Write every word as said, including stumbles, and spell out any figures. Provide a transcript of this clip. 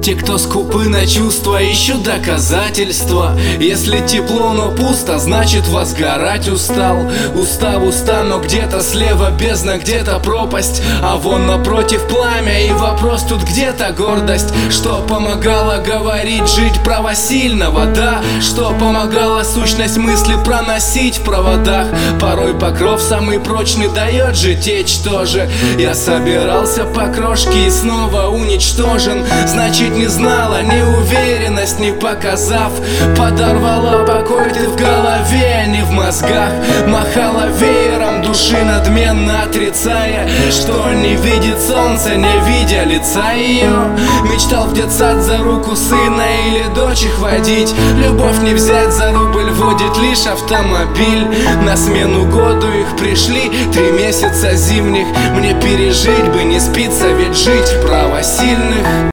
Те, кто скупы на чувства, ищут доказательства. Если тепло, но пусто, значит возгорать устал. Устав, уста, но где-то слева бездна, где-то пропасть, а вон напротив пламя. И вопрос тут где-то гордость, что помогало говорить, жить право сильного, да, что помогало сущность мысли проносить в проводах. Порой покров самый прочный дает же течь тоже. Я собирался по крошке и снова уничтожен. Значит, не знала, неуверенность не показав, подорвала покой ты в голове, а не в мозгах. Махала веером души, надменно отрицая, что не видит солнца, не видя лица ее. Мечтал в детсад за руку сына или дочь их водить. Любовь не взять, за рубль водит лишь автомобиль. На смену году их пришли три месяца зимних. Мне пережить бы, не спится, ведь жить право сильных.